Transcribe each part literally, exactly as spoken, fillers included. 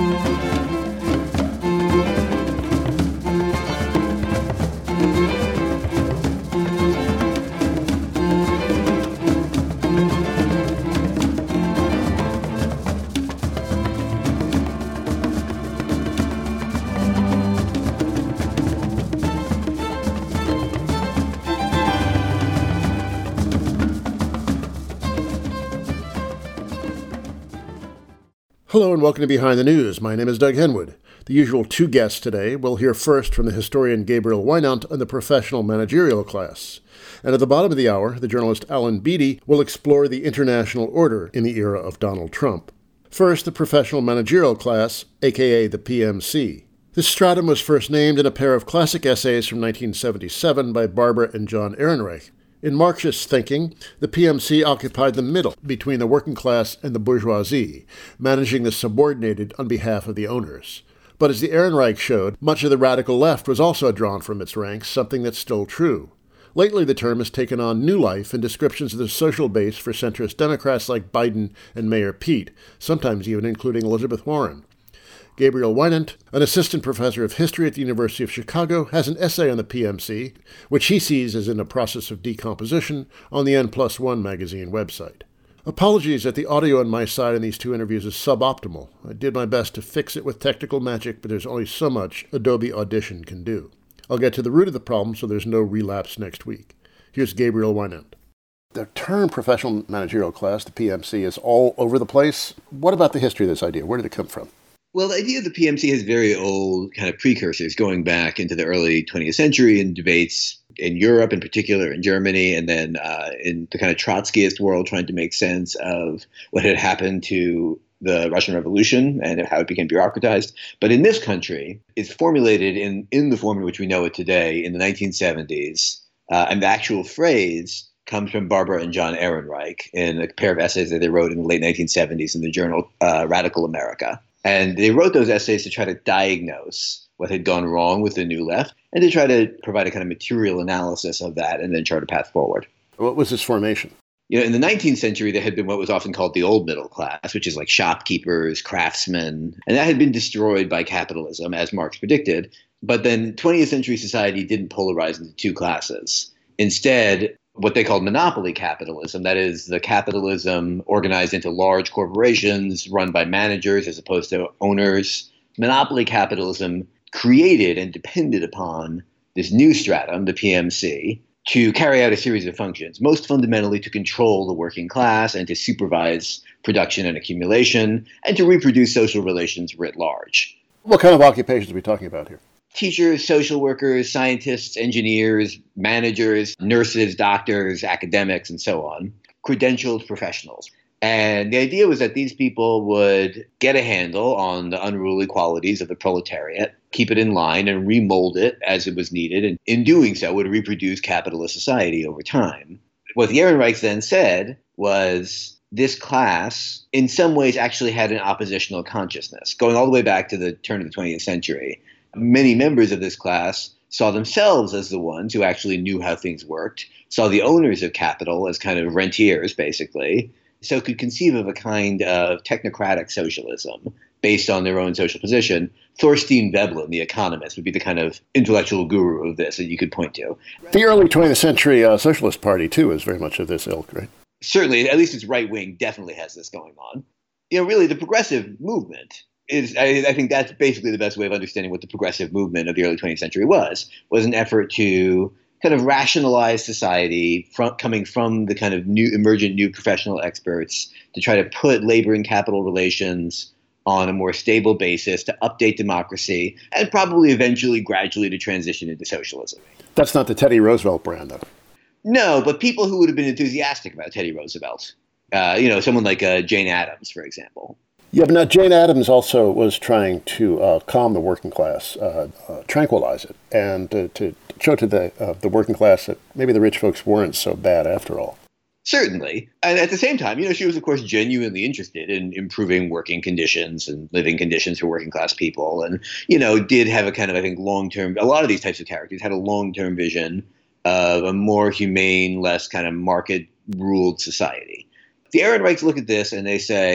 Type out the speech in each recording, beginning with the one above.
Hello and welcome to Behind the News. My name is Doug Henwood. The usual two guests today. We'll hear first from the historian Gabriel Wynant on the professional managerial class. And at the bottom of the hour, the journalist Alan Beatty will explore the international order in the era of Donald Trump. First, the professional managerial class, aka the P M C. This stratum was first named in a pair of classic essays from nineteen seventy-seven by Barbara and John Ehrenreich. In Marxist thinking, the P M C occupied the middle between the working class and the bourgeoisie, managing the subordinated on behalf of the owners. But as the Ehrenreich showed, much of the radical left was also drawn from its ranks, something that's still true. Lately, the term has taken on new life in descriptions of the social base for centrist Democrats like Biden and Mayor Pete, sometimes even including Elizabeth Warren. Gabriel Wynant, an assistant professor of history at the University of Chicago, has an essay on the P M C, which he sees as in a process of decomposition, on the N plus one magazine website. Apologies that the audio on my side in these two interviews is suboptimal. I did my best to fix it with technical magic, but there's only so much Adobe Audition can do. I'll get to the root of the problem so there's no relapse next week. Here's Gabriel Wynant. The term professional managerial class, the P M C, is all over the place. What about the history of this idea? Where did it come from? Well, the idea of the P M C has very old kind of precursors going back into the early twentieth century in debates in Europe, in particular in Germany, and then uh, in the kind of Trotskyist world, trying to make sense of what had happened to the Russian Revolution and how it became bureaucratized. But in this country, it's formulated in, in the form in which we know it today in the nineteen seventies. Uh, and the actual phrase comes from Barbara and John Ehrenreich in a pair of essays that they wrote in the late nineteen seventies in the journal uh, Radical America. And they wrote those essays to try to diagnose what had gone wrong with the New Left and to try to provide a kind of material analysis of that and then chart a path forward. What was this formation? You know, in the nineteenth century, there had been what was often called the old middle class, which is like shopkeepers, craftsmen, and that had been destroyed by capitalism, as Marx predicted. But then twentieth century society didn't polarize into two classes. Instead, what they called monopoly capitalism, that is the capitalism organized into large corporations run by managers as opposed to owners. Monopoly capitalism created and depended upon this new stratum, the P M C, to carry out a series of functions, most fundamentally to control the working class and to supervise production and accumulation and to reproduce social relations writ large. What kind of occupations are we talking about here? Teachers, social workers, scientists, engineers, managers, nurses, doctors, academics, and so on, credentialed professionals. And the idea was that these people would get a handle on the unruly qualities of the proletariat, keep it in line, and remold it as it was needed, and in doing so would reproduce capitalist society over time. What the Ehrenreichs then said was this class, in some ways, actually had an oppositional consciousness, going all the way back to the turn of the twentieth century. Many members of this class saw themselves as the ones who actually knew how things worked, saw the owners of capital as kind of rentiers, basically, so could conceive of a kind of technocratic socialism based on their own social position. Thorstein Veblen, the economist, would be the kind of intellectual guru of this that you could point to. The early twentieth century uh, Socialist Party, too, is very much of this ilk, right? Certainly, at least its right wing definitely has this going on. You know, really, the progressive movement is, I, I think that's basically the best way of understanding what the progressive movement of the early twentieth century was, was an effort to kind of rationalize society from, coming from the kind of new emergent new professional experts to try to put labor and capital relations on a more stable basis, to update democracy, and probably eventually gradually to transition into socialism. That's not the Teddy Roosevelt brand, though. No, but people who would have been enthusiastic about Teddy Roosevelt, uh, you know, someone like uh, Jane Addams, for example. Yeah, but now Jane Addams also was trying to uh, calm the working class, uh, uh, tranquilize it, and uh, to show to the uh, the working class that maybe the rich folks weren't so bad after all. Certainly. And at the same time, you know, she was, of course, genuinely interested in improving working conditions and living conditions for working class people. And, you know, did have a kind of, I think, long-term, a lot of these types of characters had a long-term vision of a more humane, less kind of market-ruled society. The Ehrenreichs look at this and they say,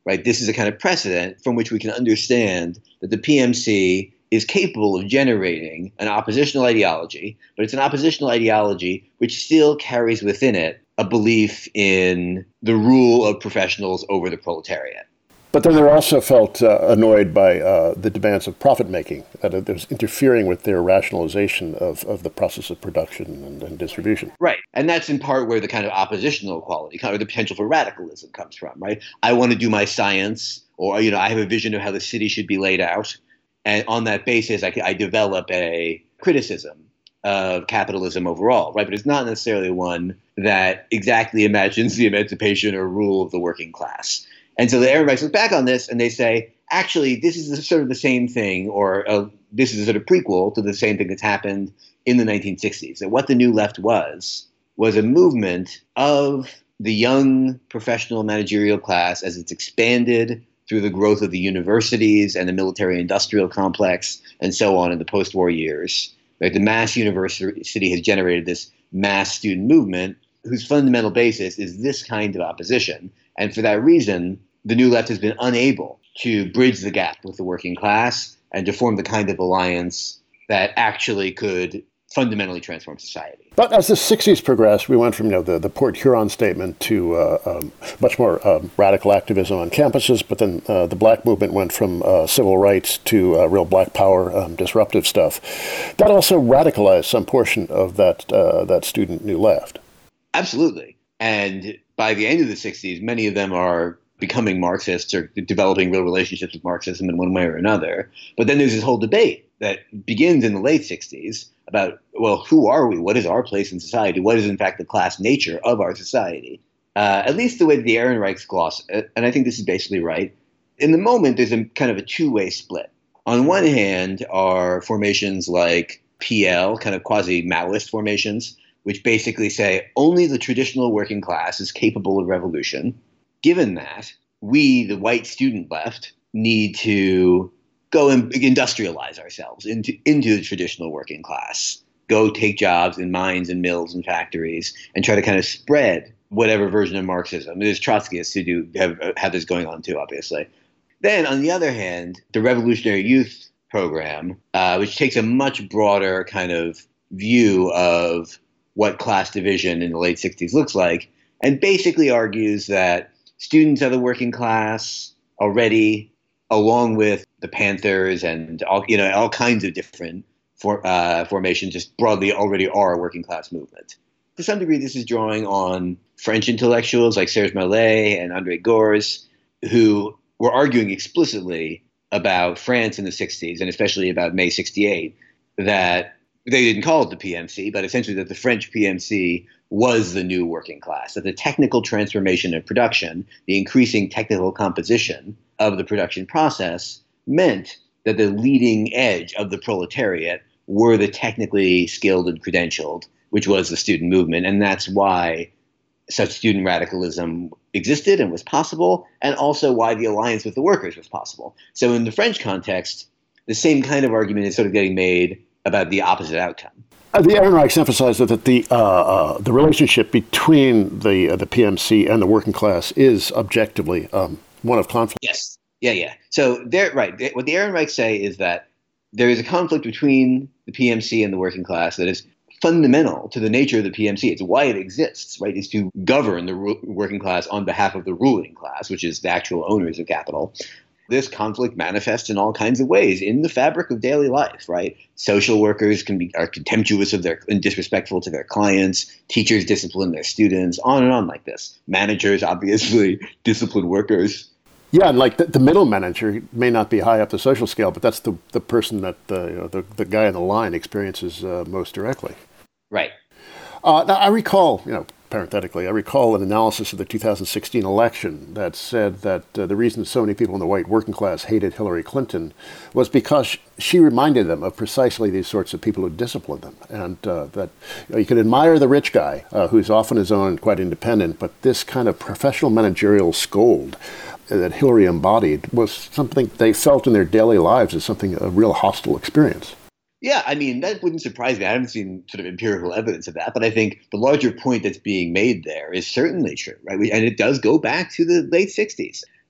right? This is a kind of precedent from which we can understand that the P M C is capable of generating an oppositional ideology, but it's an oppositional ideology which still carries within it a belief in the rule of professionals over the proletariat. But then they're also felt uh, annoyed by uh, the demands of profit-making, that uh, there's interfering with their rationalization of, of the process of production and, and distribution. Right. And that's in part where the kind of oppositional quality, kind of the potential for radicalism comes from, right? I want to do my science, or, you know, I have a vision of how the city should be laid out. And on that basis, I, I develop a criticism of capitalism overall, right? But it's not necessarily one that exactly imagines the emancipation or rule of the working class. And so the Ehrenreichs look back on this and they say, actually, this is sort of the same thing, or uh, this is a sort of prequel to the same thing that's happened in the nineteen sixties. And what the New Left was, was a movement of the young professional managerial class as it's expanded through the growth of the universities and the military-industrial complex and so on in the post-war years. Right? The mass university has generated this mass student movement whose fundamental basis is this kind of opposition. And for that reason, the New Left has been unable to bridge the gap with the working class and to form the kind of alliance that actually could fundamentally transform society. But as the sixties progressed, we went from you know the, the Port Huron statement to uh, um, much more um, radical activism on campuses, but then uh, the black movement went from uh, civil rights to uh, real black power um, disruptive stuff. That also radicalized some portion of that uh, that student New Left. Absolutely. And by the end of the sixties, many of them are becoming Marxists or developing real relationships with Marxism in one way or another. But then there's this whole debate that begins in the late sixties about, well, who are we? What is our place in society? What is, in fact, the class nature of our society? Uh, at least the way that the Ehrenreichs gloss it, and I think this is basically right. In the moment, there's a kind of a two-way split. On one hand are formations like P L, kind of quasi-Maoist formations, which basically say only the traditional working class is capable of revolution. Given that, we, the white student left, need to go and industrialize ourselves into, into the traditional working class, go take jobs in mines and mills and factories and try to kind of spread whatever version of Marxism. There's Trotskyists who do have, have this going on too, obviously. Then, on the other hand, the Revolutionary Youth Program, uh, which takes a much broader kind of view of what class division in the late sixties looks like, and basically argues that students of the working class already, along with the Panthers and all, you know, all kinds of different for, uh, formations, just broadly already are a working class movement. To some degree, this is drawing on French intellectuals like Serge Mallet and André Gorz, who were arguing explicitly about France in the sixties, and especially about May sixty-eight, that they didn't call it the P M C, but essentially that the French P M C was the new working class, that the technical transformation of production, the increasing technical composition of the production process meant that the leading edge of the proletariat were the technically skilled and credentialed, which was the student movement. And that's why such student radicalism existed and was possible, and also why the alliance with the workers was possible. So in the French context, the same kind of argument is sort of getting made about the opposite outcome. Uh, the Ehrenreichs emphasized that the uh, uh, the relationship between the uh, the P M C and the working class is objectively um, one of conflict. Yes. Yeah, yeah. So they're right. They, what the Ehrenreichs say is that there is a conflict between the P M C and the working class that is fundamental to the nature of the P M C. It's why it exists, right? Is to govern the ru- working class on behalf of the ruling class, which is the actual owners of capital. This conflict manifests in all kinds of ways in the fabric of daily life, right? Social workers can be are contemptuous of their and disrespectful to their clients. Teachers discipline their students, on and on like this. Managers obviously discipline workers. Yeah, and like the, the middle manager may not be high up the social scale, but that's the the person that the you know, the, the guy in the line experiences uh, most directly. Right. Uh, now, I recall, you know, parenthetically, I recall an analysis of the two thousand sixteen election that said that uh, the reason so many people in the white working class hated Hillary Clinton was because she reminded them of precisely these sorts of people who disciplined them. And uh, that you know, you can admire the rich guy uh, who's often his own and quite independent, but this kind of professional managerial scold that Hillary embodied was something they felt in their daily lives as something, a real hostile experience. Yeah, I mean, that wouldn't surprise me. I haven't seen sort of empirical evidence of that, but I think the larger point that's being made there is certainly true, right? We, and it does go back to the late sixties.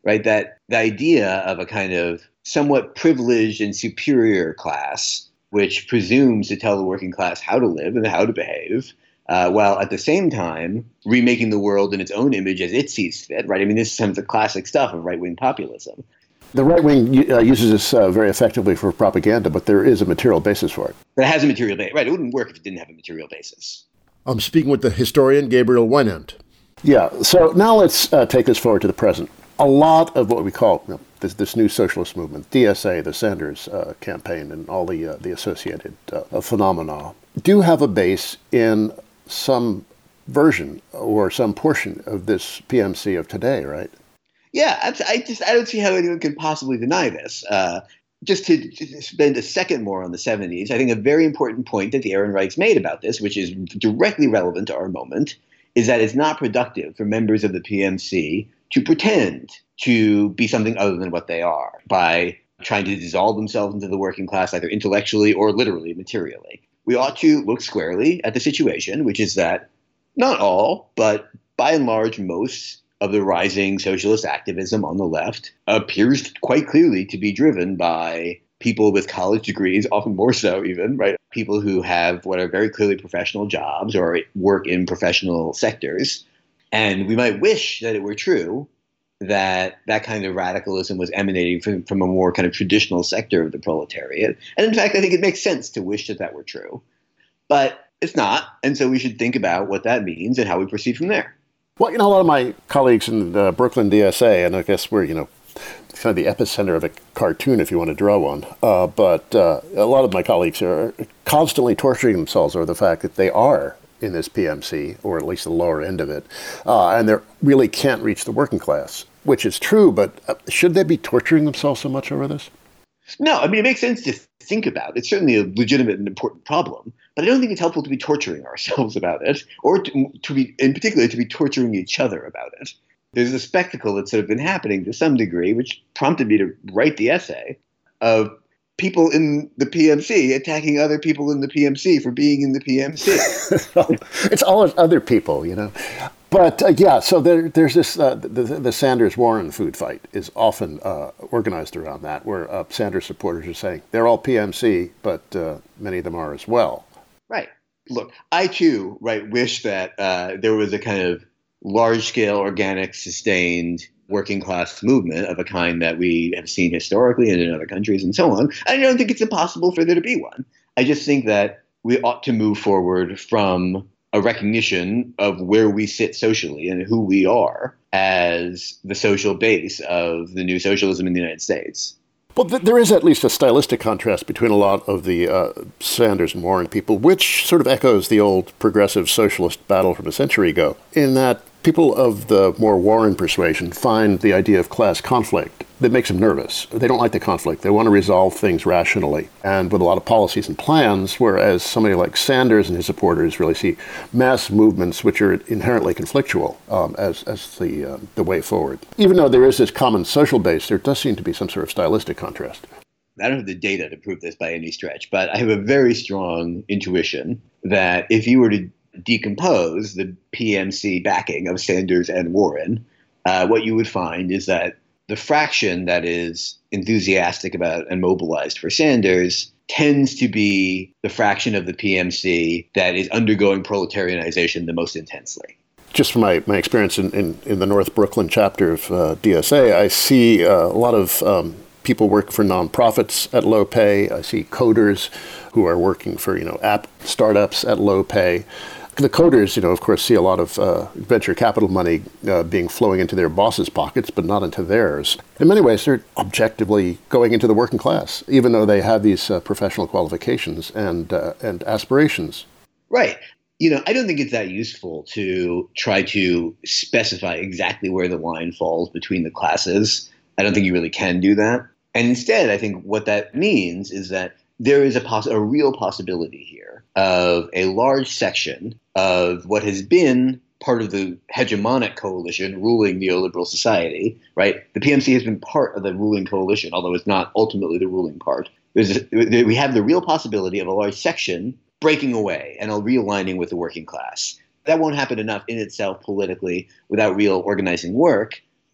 right? That the idea of a kind of somewhat privileged and superior class, which presumes to tell the working class how to live and how to behave, uh, while at the same time remaking the world in its own image as it sees fit, right? I mean, this is some of the classic stuff of right-wing populism. The right wing uh, uses this uh, very effectively for propaganda, but there is a material basis for it. But it has a material basis. Right, it wouldn't work if it didn't have a material basis. I'm speaking with the historian Gabriel Wynant. Yeah, so now let's uh, take this forward to the present. A lot of what we call you know, this, this new socialist movement, D S A, the Sanders uh, campaign, and all the uh, the associated uh, phenomena, do have a base in some version or some portion of this P M C of today, right? Yeah, I just I don't see how anyone can possibly deny this. Uh, just to, to spend a second more on the seventies, I think a very important point that the Ehrenreichs made about this, which is directly relevant to our moment, is that it's not productive for members of the P M C to pretend to be something other than what they are by trying to dissolve themselves into the working class, either intellectually or literally, materially. We ought to look squarely at the situation, which is that not all, but by and large, most of the rising socialist activism on the left appears quite clearly to be driven by people with college degrees, often more so even, right? People who have what are very clearly professional jobs or work in professional sectors. And we might wish that it were true that that kind of radicalism was emanating from, from a more kind of traditional sector of the proletariat. And in fact, I think it makes sense to wish that that were true. But it's not. And so we should think about what that means and how we proceed from there. Well, you know, a lot of my colleagues in the Brooklyn D S A, and I guess we're, you know, kind of the epicenter of a cartoon if you want to draw one, uh, but uh, a lot of my colleagues are constantly torturing themselves over the fact that they are in this P M C, or at least the lower end of it, uh, and they really can't reach the working class, which is true, but uh, should they be torturing themselves so much over this? No, I mean, it makes sense to think about. It's certainly a legitimate and important problem, but I don't think it's helpful to be torturing ourselves about it, or to, to be, in particular, to be torturing each other about it. There's a spectacle that's sort of been happening to some degree, which prompted me to write the essay, of people in the P M C attacking other people in the P M C for being in the P M C. It's all other people, you know. But uh, yeah, so there, there's this, uh, the, the Sanders-Warren food fight is often uh, organized around that, where uh, Sanders supporters are saying they're all P M C, but uh, many of them are as well. Right. Look, I too, right, wish that uh, there was a kind of large-scale, organic, sustained working-class movement of a kind that we have seen historically and in other countries and so on. I don't think it's impossible for there to be one. I just think that we ought to move forward from a recognition of where we sit socially and who we are as the social base of the new socialism in the United States. Well, th- there is at least a stylistic contrast between a lot of the uh, Sanders and Warren people, which sort of echoes the old progressive socialist battle from a century ago, in that people of the more Warren persuasion find the idea of class conflict that makes them nervous. They don't like the conflict. They want to resolve things rationally and with a lot of policies and plans, whereas somebody like Sanders and his supporters really see mass movements which are inherently conflictual um, as, as the, uh, the way forward. Even though there is this common social base, there does seem to be some sort of stylistic contrast. I don't have the data to prove this by any stretch, but I have a very strong intuition that if you were to decompose the P M C backing of Sanders and Warren, uh, what you would find is that the fraction that is enthusiastic about and mobilized for Sanders tends to be the fraction of the P M C that is undergoing proletarianization the most intensely. Just from my, my experience in, in, in the North Brooklyn chapter of uh, D S A, I see uh, a lot of um, people work for nonprofits at low pay. I see coders who are working for, you know, app startups at low pay. The coders, you know, of course, see a lot of uh, venture capital money uh, being flowing into their bosses' pockets, but not into theirs. In many ways, they're objectively going into the working class, even though they have these uh, professional qualifications and uh, and aspirations. Right. You know, I don't think it's that useful to try to specify exactly where the line falls between the classes. I don't think you really can do that. And instead, I think what that means is that there is a, poss- a real possibility here of a large section of what has been part of the hegemonic coalition ruling neoliberal society, right? The P M C has been part of the ruling coalition, although it's not ultimately the ruling part. There's a, we have the real possibility of a large section breaking away and realigning with the working class. That won't happen enough in itself politically without real organizing work.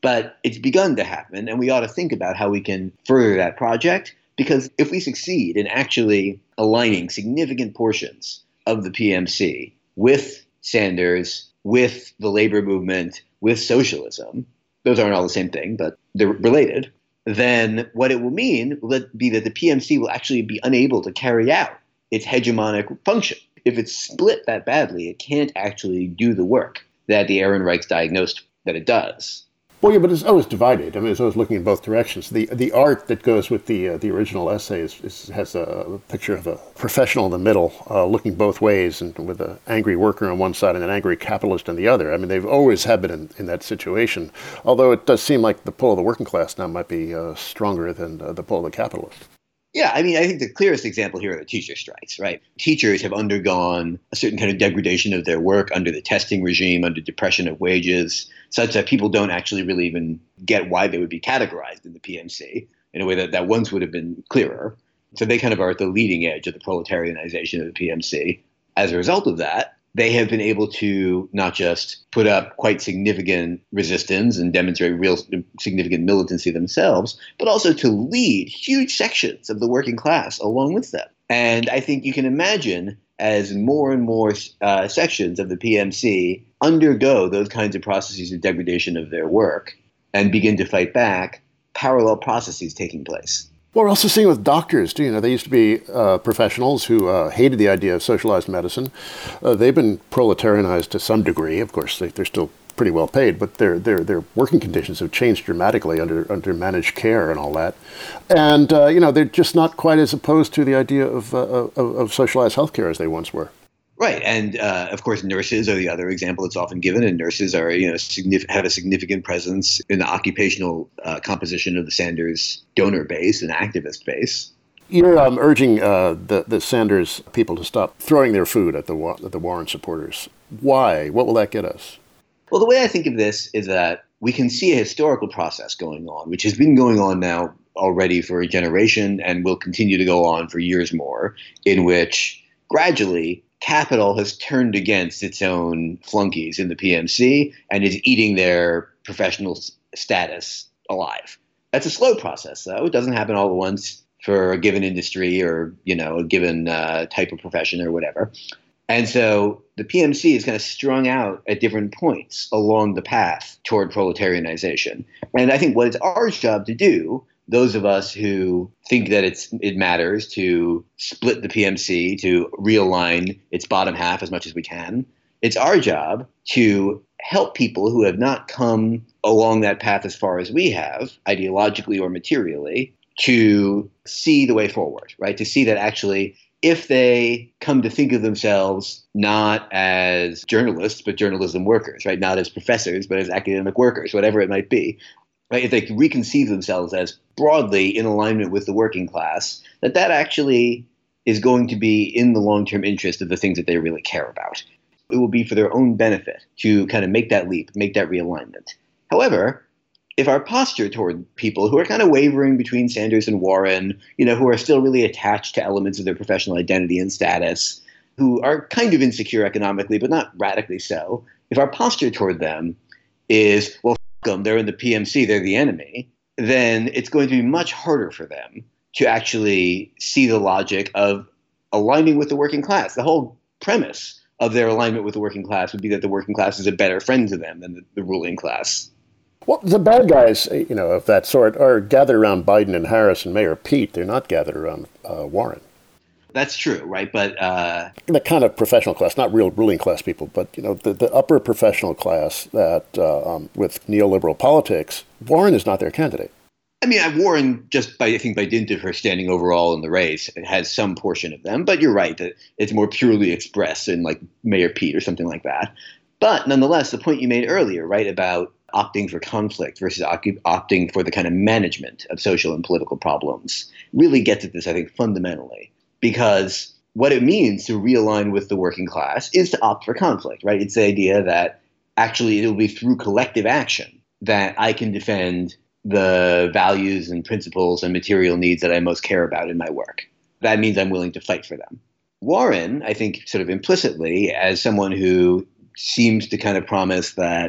But it's begun to happen, and we ought to think about how we can further that project, because if we succeed in actually aligning significant portions of the P M C with Sanders, with the labor movement, with socialism, those aren't all the same thing, but they're related, then what it will mean will be that the P M C will actually be unable to carry out its hegemonic function. If it's split that badly, it can't actually do the work that the Ehrenreichs diagnosed that it does. Well, yeah, but it's always divided. I mean, it's always looking in both directions. The the art that goes with the uh, the original essay is, is, has a picture of a professional in the middle, uh, looking both ways, and with an angry worker on one side and an angry capitalist on the other. I mean, they've always have been in, in that situation, although it does seem like the pull of the working class now might be uh, stronger than uh, the pull of the capitalist. Yeah, I mean, I think the clearest example here are the teacher strikes, right? Teachers have undergone a certain kind of degradation of their work under the testing regime, under depression of wages, such that people don't actually really even get why they would be categorized in the P M C in a way that, that once would have been clearer. So they kind of are at the leading edge of the proletarianization of the P M C. As a result of that, they have been able to not just put up quite significant resistance and demonstrate real significant militancy themselves, but also to lead huge sections of the working class along with them. And I think you can imagine as more and more uh, sections of the P M C undergo those kinds of processes of degradation of their work and begin to fight back, parallel processes taking place. Well, we're also seeing with doctors, too. You know, they used to be uh, professionals who uh, hated the idea of socialized medicine. Uh, they've been proletarianized to some degree. Of course, they, they're still pretty well paid, but their their their working conditions have changed dramatically under under managed care and all that. And uh, you know, they're just not quite as opposed to the idea of uh, of, of socialized healthcare as they once were. Right, and uh, of course, nurses are the other example that's often given, and nurses are, you know, signif- have a significant presence in the occupational uh, composition of the Sanders donor base and activist base. You're um, urging uh, the the Sanders people to stop throwing their food at the at the Warren supporters. Why? What will that get us? Well, the way I think of this is that we can see a historical process going on, which has been going on now already for a generation and will continue to go on for years more, in which gradually capital has turned against its own flunkies in the P M C and is eating their professional status alive. That's a slow process, though. It doesn't happen all at once for a given industry or, you know, a given uh, type of profession or whatever. And so the P M C is kind of strung out at different points along the path toward proletarianization. And I think what it's our job to do, those of us who think that it's it matters to split the P M C, to realign its bottom half as much as we can, it's our job to help people who have not come along that path as far as we have, ideologically or materially, to see the way forward, right? To see that actually if they come to think of themselves not as journalists, but journalism workers, right? Not as professors, but as academic workers, whatever it might be. Right, if they can reconceive themselves as broadly in alignment with the working class, that that actually is going to be in the long-term interest of the things that they really care about. It will be for their own benefit to kind of make that leap, make that realignment. However, if our posture toward people who are kind of wavering between Sanders and Warren, you know, who are still really attached to elements of their professional identity and status, who are kind of insecure economically, but not radically so, if our posture toward them is, well, them, they're in the P M C, they're the enemy, then it's going to be much harder for them to actually see the logic of aligning with the working class. The whole premise of their alignment with the working class would be that the working class is a better friend to them than the, the ruling class. Well, the bad guys, you know, of that sort are gathered around Biden and Harris and Mayor Pete. They're not gathered around uh, Warren. That's true, right? But uh, the kind of professional class, not real ruling class people, but you know, the, the upper professional class that uh, um, with neoliberal politics, Warren is not their candidate. I mean, Warren, just by I think by dint of her standing overall in the race, has some portion of them. But you're right that it's more purely expressed in like Mayor Pete or something like that. But nonetheless, the point you made earlier, right, about opting for conflict versus opting for the kind of management of social and political problems, really gets at this, I think, fundamentally. Because what it means to realign with the working class is to opt for conflict, right? It's the idea that actually it will be through collective action that I can defend the values and principles and material needs that I most care about in my work. That means I'm willing to fight for them. Warren, I think sort of implicitly, as someone who seems to kind of promise that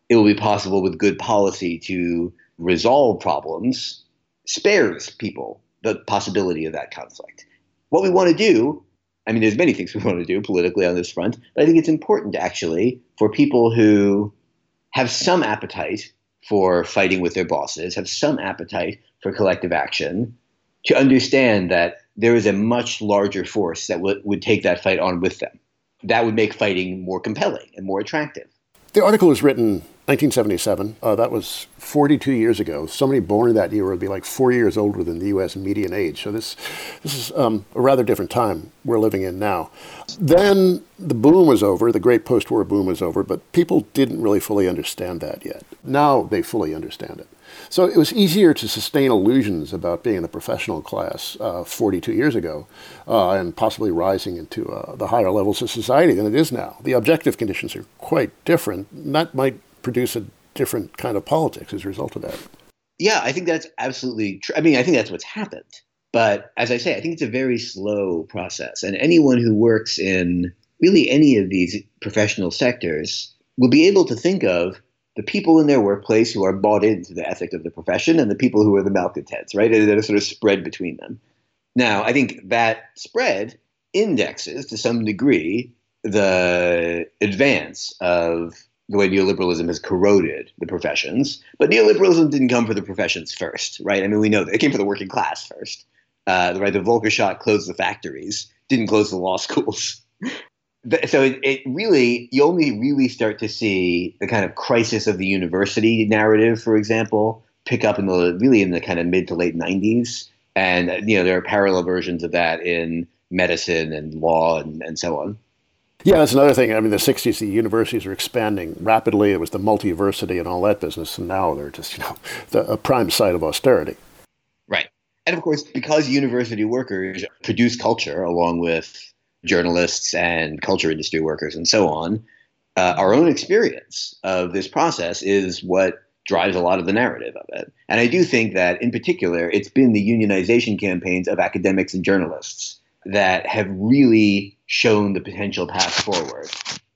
it will be possible with good policy to resolve problems, spares people the possibility of that conflict. What we want to do, I mean, there's many things we want to do politically on this front, but I think it's important actually for people who have some appetite for fighting with their bosses, have some appetite for collective action, to understand that there is a much larger force that w- would take that fight on with them. That would make fighting more compelling and more attractive. The article was written nineteen seventy-seven. Uh, that was forty-two years ago. Somebody born in that year would be like four years older than the U S median age. So this this is um, a rather different time we're living in now. Then the boom was over. The great post-war boom was over, but people didn't really fully understand that yet. Now they fully understand it. So it was easier to sustain illusions about being in the professional class uh, forty-two years ago uh, and possibly rising into uh, the higher levels of society than it is now. The objective conditions are quite different. And that might produce a different kind of politics as a result of that. Yeah, I think that's absolutely true. I mean, I think that's what's happened. But as I say, I think it's a very slow process. And anyone who works in really any of these professional sectors will be able to think of the people in their workplace who are bought into the ethic of the profession and the people who are the malcontents, right? And there's a sort of spread between them. Now, I think that spread indexes to some degree the advance of the way neoliberalism has corroded the professions. But neoliberalism didn't come for the professions first, right? I mean, we know that it came for the working class first. Uh, right, the Volcker shot closed the factories, didn't close the law schools. So it, it really, you only really start to see the kind of crisis of the university narrative, for example, pick up in the really in the kind of mid to late nineties. And, you know, there are parallel versions of that in medicine and law and, and so on. Yeah, that's another thing. I mean, the sixties, the universities were expanding rapidly. It was the multiversity and all that business. And now they're just, you know, the, a prime site of austerity. Right. And of course, because university workers produce culture along with journalists and culture industry workers and so on, uh, our own experience of this process is what drives a lot of the narrative of it. And I do think that in particular, it's been the unionization campaigns of academics and journalists that have really shown the potential path forward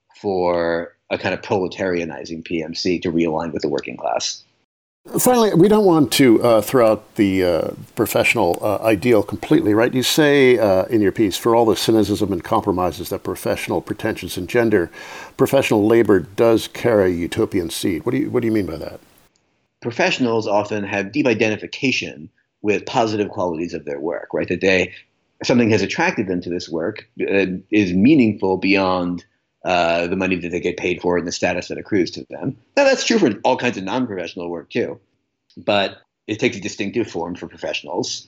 for a kind of proletarianizing P M C to realign with the working class. Finally, we don't want to uh, throw out the uh, professional uh, ideal completely, right? You say uh, in your piece, for all the cynicism and compromises that professional pretensions engender, professional labor does carry a utopian seed. What do you what do you mean by that? Professionals often have deep identification with positive qualities of their work, right? That they something has attracted them to this work uh, is meaningful beyond Uh, the money that they get paid for and the status that accrues to them. Now, that's true for all kinds of non-professional work, too. But it takes a distinctive form for professionals.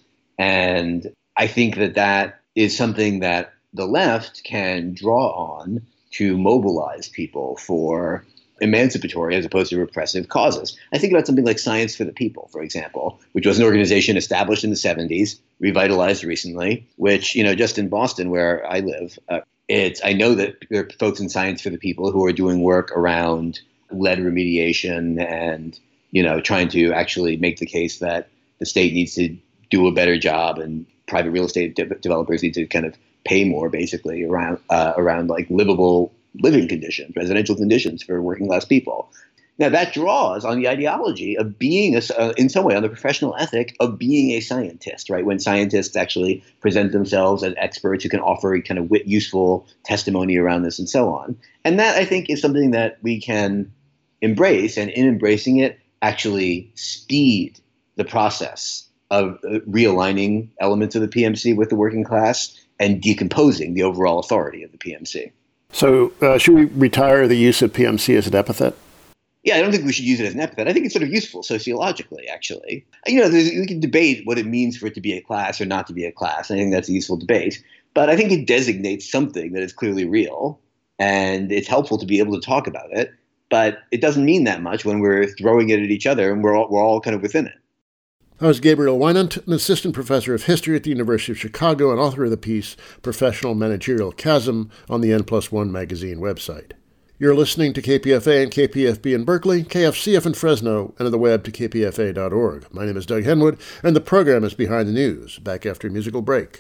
And I think that that is something that the left can draw on to mobilize people for emancipatory as opposed to repressive causes. I think about something like Science for the People, for example, which was an organization established in the seventies, revitalized recently, which, you know, just in Boston, where I live, uh, It's, I know that there are folks in Science for the People who are doing work around lead remediation and, you know, trying to actually make the case that the state needs to do a better job and private real estate de- developers need to kind of pay more, basically, around uh, around like livable living conditions, residential conditions for working class people. Now, that draws on the ideology of being, a, uh, in some way, on the professional ethic of being a scientist, right? When scientists actually present themselves as experts who can offer kind of wit, useful testimony around this and so on. And that, I think, is something that we can embrace, and in embracing it, actually speed the process of realigning elements of the P M C with the working class and decomposing the overall authority of the P M C. So uh, should we retire the use of P M C as an epithet? Yeah, I don't think we should use it as an epithet. I think it's sort of useful sociologically, actually. You know, we can debate what it means for it to be a class or not to be a class. I think that's a useful debate. But I think it designates something that is clearly real, and it's helpful to be able to talk about it. But it doesn't mean that much when we're throwing it at each other and we're all, we're all kind of within it. I was Gabriel Wynant, an assistant professor of history at the University of Chicago and author of the piece Professional Managerial Chasm on the N plus one magazine website. You're listening to K P F A and K P F B in Berkeley, K F C F in Fresno, and on the web to k p f a dot org. My name is Doug Henwood, and the program is Behind the News, back after a musical break.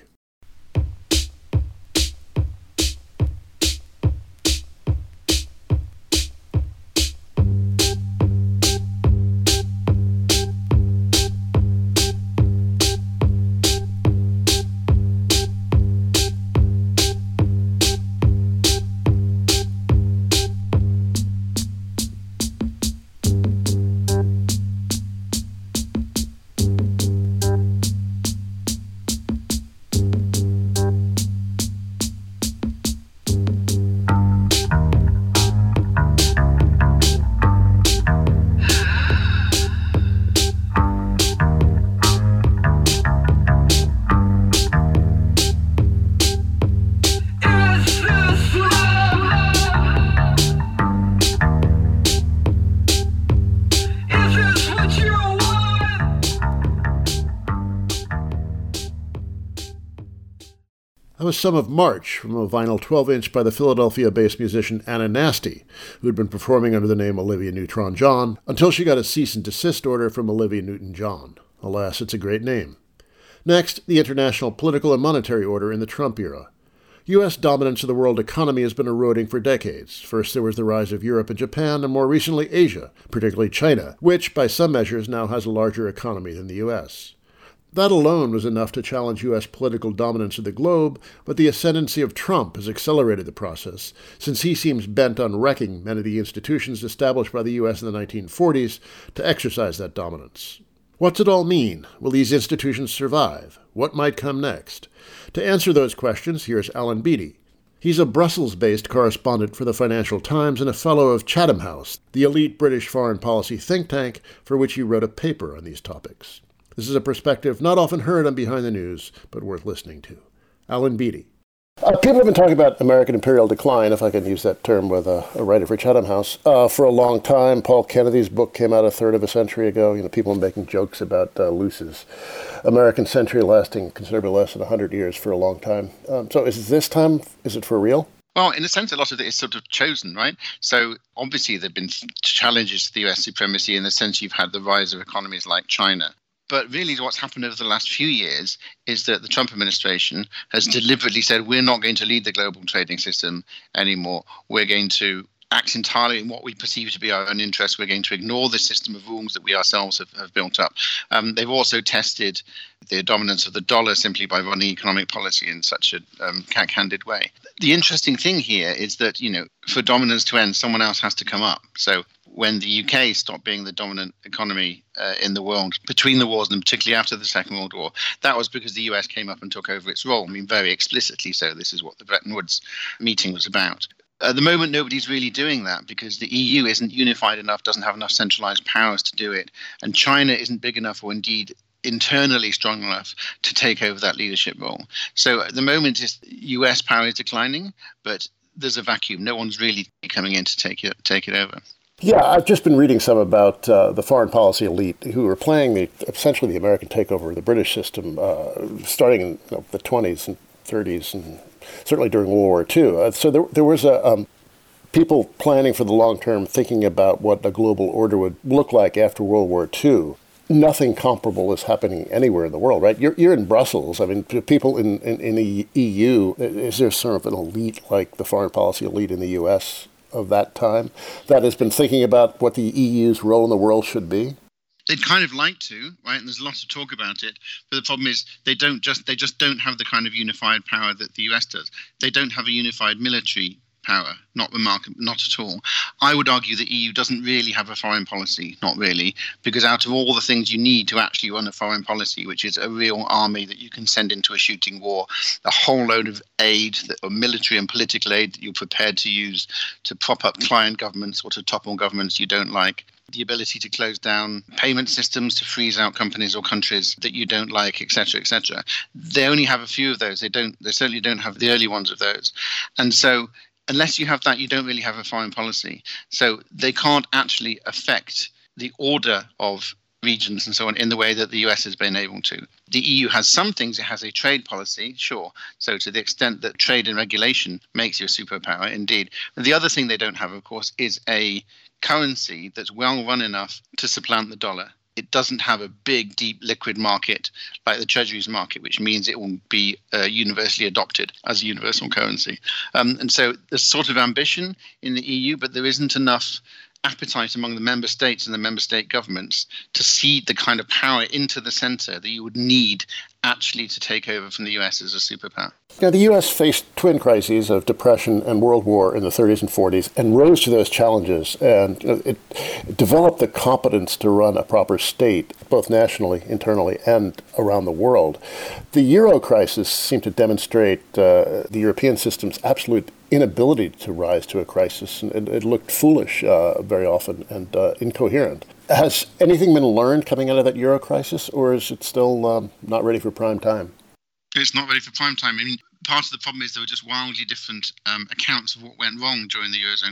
was Some of March from a vinyl twelve-inch by the Philadelphia-based musician Anna Nasty, who had been performing under the name Olivia Newton-John until she got a cease and desist order from Olivia Newton-John. Alas, it's a great name. Next, the international political and monetary order in the Trump era. U S dominance of the world economy has been eroding for decades. First there was the rise of Europe and Japan, and more recently Asia, particularly China, which by some measures now has a larger economy than the U S. That alone was enough to challenge U S political dominance of the globe, but the ascendancy of Trump has accelerated the process, since he seems bent on wrecking many of the institutions established by the U S in the nineteen forties to exercise that dominance. What's it all mean? Will these institutions survive? What might come next? To answer those questions, here's Alan Beattie. He's a Brussels-based correspondent for the Financial Times and a fellow of Chatham House, the elite British foreign policy think tank for which he wrote a paper on these topics. This is a perspective not often heard on Behind the News, but worth listening to. Alan Beattie. Uh, people have been talking about American imperial decline, if I can use that term with a, a writer for Chatham House, uh, for a long time. Paul Kennedy's book came out a third of a century ago. You know, people are making jokes about uh, Luce's American century lasting considerably less than one hundred years for a long time. Um, so is this time, is it for real? Well, in a sense, a lot of it is sort of chosen, right? So obviously there have been challenges to the U S supremacy in the sense you've had the rise of economies like China. But really what's happened over the last few years is that the Trump administration has deliberately said, we're not going to lead the global trading system anymore. We're going to act entirely in what we perceive to be our own interests. We're going to ignore the system of rules that we ourselves have, have built up. Um, they've also tested the dominance of the dollar simply by running economic policy in such a um, candid way. The interesting thing here is that, you know, for dominance to end, someone else has to come up. So when the U K stopped being the dominant economy uh, in the world between the wars, and particularly after the Second World War, that was because the U S came up and took over its role. I mean, very explicitly so. This is what the Bretton Woods meeting was about. At the moment, nobody's really doing that because the E U isn't unified enough, doesn't have enough centralized powers to do it. And China isn't big enough, or indeed internally strong enough to take over that leadership role. So at the moment, it's U S power is declining, but there's a vacuum. No one's really coming in to take it take it over. Yeah, I've just been reading some about uh, the foreign policy elite who are playing the essentially the American takeover of the British system, uh, starting in you know, the twenties and thirties, and certainly during World War Two. Uh, so there, there was a um, people planning for the long term, thinking about what a global order would look like after World War Two. Nothing comparable is happening anywhere in the world, right? You're you're in Brussels. I mean, people in, in, in the E U, is there sort of an elite like the foreign policy elite in the U S of that time that has been thinking about what the E U's role in the world should be? They'd kind of like to, right? And there's lots of talk about it. But the problem is they don't just they just don't have the kind of unified power that the U S does. They don't have a unified military power, not remarkable, not at all. I would argue the E U doesn't really have a foreign policy, not really, because out of all the things you need to actually run a foreign policy, which is a real army that you can send into a shooting war, a whole load of aid, that, or military and political aid that you're prepared to use to prop up client governments or to topple governments you don't like, the ability to close down payment systems, to freeze out companies or countries that you don't like, et cetera, et cetera. They only have a few of those. They don't. They certainly don't have the early ones of those. And so unless you have that, you don't really have a foreign policy. So they can't actually affect the order of regions and so on in the way that the U S has been able to. The E U has some things. It has a trade policy, sure. So to the extent that trade and regulation makes you a superpower, indeed. And the other thing they don't have, of course, is a currency that's well run enough to supplant the dollar. It doesn't have a big, deep liquid market like the Treasuries market, which means it will be uh, universally adopted as a universal currency. Um, and so there's sort of ambition in the E U, but there isn't enough appetite among the member states and the member state governments to cede the kind of power into the center that you would need actually to take over from the U S as a superpower. Now, the U S faced twin crises of Depression and World War in the thirties and forties and rose to those challenges. And you know, it, it developed the competence to run a proper state, both nationally, internally, and around the world. The Euro crisis seemed to demonstrate uh, the European system's absolute inability to rise to a crisis. And it, it looked foolish uh, very often and uh, incoherent. Has anything been learned coming out of that Euro crisis, or is it still um, not ready for prime time? It's not ready for prime time. I mean, part of the problem is there were just wildly different um, accounts of what went wrong during the Eurozone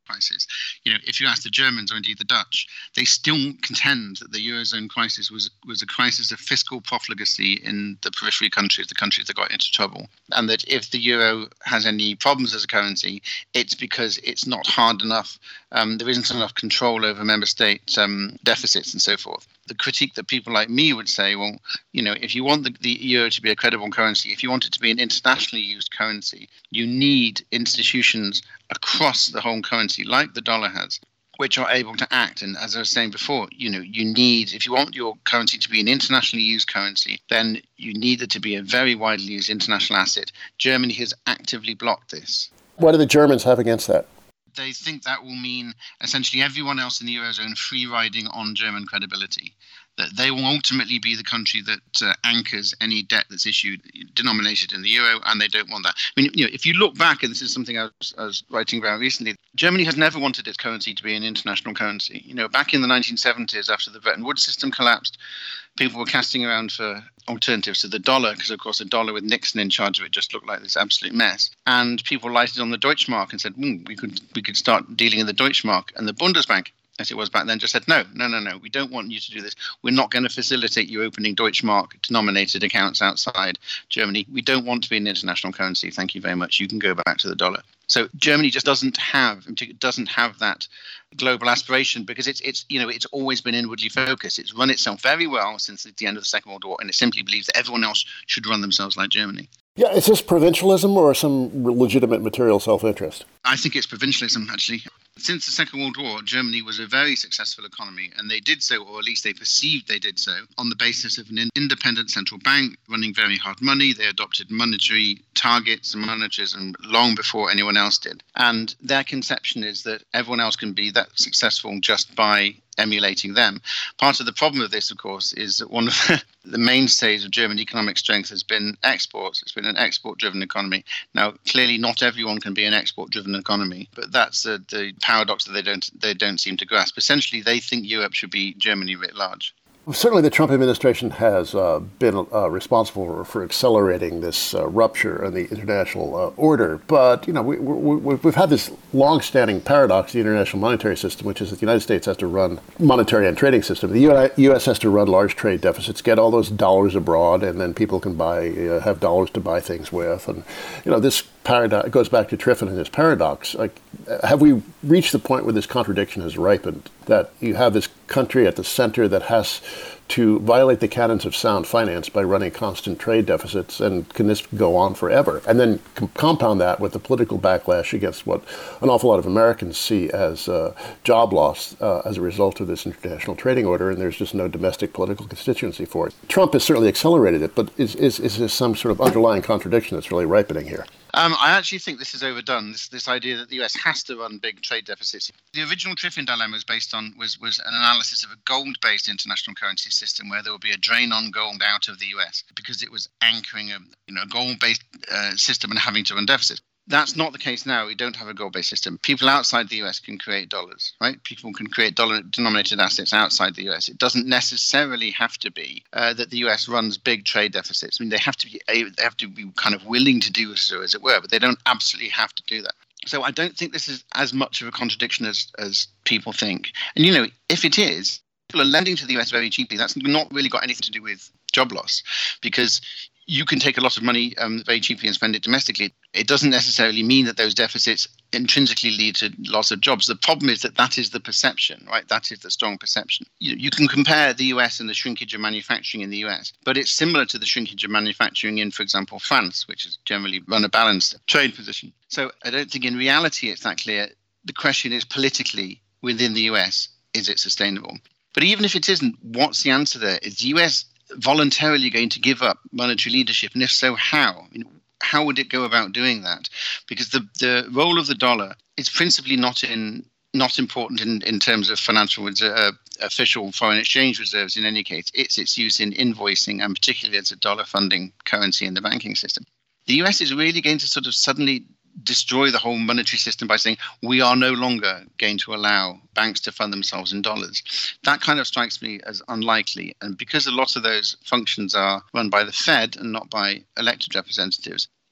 crisis. You know, if you ask the Germans or indeed the Dutch, they still contend that the Eurozone crisis was was a crisis of fiscal profligacy in the periphery countries, the countries that got into trouble. And that if the euro has any problems as a currency, it's because it's not hard enough. Um, there isn't enough control over member state um, deficits and so forth. The critique that people like me would say, well, you know, if you want the, the euro to be a credible currency, if you want it to be an internationally used currency, you need institutions across the whole currency, like the dollar has, which are able to act. And as I was saying before, you know, you need, if you want your currency to be an internationally used currency, then you need it to be a very widely used international asset. Germany has actively blocked this. What do the Germans have against that? They think that will mean essentially everyone else in the Eurozone free riding on German credibility. That they will ultimately be the country that uh, anchors any debt that's issued, denominated in the euro, and they don't want that. I mean, you know, if you look back, and this is something I was, I was writing about recently, Germany has never wanted its currency to be an international currency. You know, back in the nineteen seventies, after the Bretton Woods system collapsed, people were casting around for alternatives to the dollar, because, of course, a dollar with Nixon in charge of it just looked like this absolute mess. And people lighted on the Deutschmark and said, mm, we could we could start dealing in the Deutschmark. And the Bundesbank, as it was back then, just said, no, no, no, no, we don't want you to do this. We're not going to facilitate you opening Deutschmark-denominated accounts outside Germany. We don't want to be an international currency. Thank you very much. You can go back to the dollar. So Germany just doesn't have doesn't have that global aspiration, because it's it's you know it's always been inwardly focused. It's run itself very well since the end of the Second World War, and it simply believes that everyone else should run themselves like Germany. Yeah, is this provincialism or some legitimate material self-interest? I think it's provincialism, actually. Since the Second World War, Germany was a very successful economy, and they did so, or at least they perceived they did so, on the basis of an independent central bank running very hard money. They adopted monetary targets and monetarism long before anyone else did. And their conception is that everyone else can be that successful just by emulating them. Part of the problem of this, of course, is that one of the mainstays of German economic strength has been exports. It's been an export-driven economy. Now, clearly, not everyone can be an export-driven economy, but that's the, the paradox that they don't they don't seem to grasp. Essentially, they think Europe should be Germany writ large. Certainly, the Trump administration has uh, been uh, responsible for, for accelerating this uh, rupture in the international uh, order. But, you know, we, we, we've had this long-standing paradox, the international monetary system, which is that the United States has to run monetary and trading system. The U S has to run large trade deficits, get all those dollars abroad, and then people can buy, uh, have dollars to buy things with. And, you know, this paradox goes back to Triffin and his paradox. Like, have we reached the point where this contradiction has ripened, that you have this country at the center that has to violate the canons of sound finance by running constant trade deficits, and can this go on forever? And then com- compound that with the political backlash against what an awful lot of Americans see as uh, job loss uh, as a result of this international trading order, and there's just no domestic political constituency for it. Trump has certainly accelerated it, but is, is, is there some sort of underlying contradiction that's really ripening here? Um, I actually think this is overdone. This this idea that the U S has to run big trade deficits. The original Triffin dilemma was based on was was an analysis of a gold-based international currency system where there would be a drain on gold out of the U S because it was anchoring a you know a gold-based uh, system and having to run deficits. That's not the case now. We don't have a gold-based system. People outside the U S can create dollars, right? People can create dollar-denominated assets outside the U S. It doesn't necessarily have to be uh, that the U S runs big trade deficits. I mean, they have to be they have to be kind of willing to do so, as it were, but they don't absolutely have to do that. So I don't think this is as much of a contradiction as as people think. And you know, if it is, people are lending to the U S very cheaply. That's not really got anything to do with job loss, because you can take a lot of money um, very cheaply and spend it domestically. It doesn't necessarily mean that those deficits intrinsically lead to loss of jobs. The problem is that that is the perception, right? That is the strong perception. You, you can compare the U S and the shrinkage of manufacturing in the U S, but it's similar to the shrinkage of manufacturing in, for example, France, which has generally run a balanced trade position. So I don't think in reality it's that clear. The question is politically within the U S, is it sustainable? But even if it isn't, what's the answer there? Is the U S voluntarily going to give up monetary leadership? And if so, how? I mean, how would it go about doing that? Because the, the role of the dollar is principally not in not important in, in terms of financial uh, official foreign exchange reserves in any case. It's its use in invoicing, and particularly as a dollar funding currency in the banking system. The U S is really going to sort of suddenly destroy the whole monetary system by saying we are no longer going to allow banks to fund themselves in dollars. That kind of strikes me as unlikely. And because a lot of those functions are run by the Fed and not by elected representatives,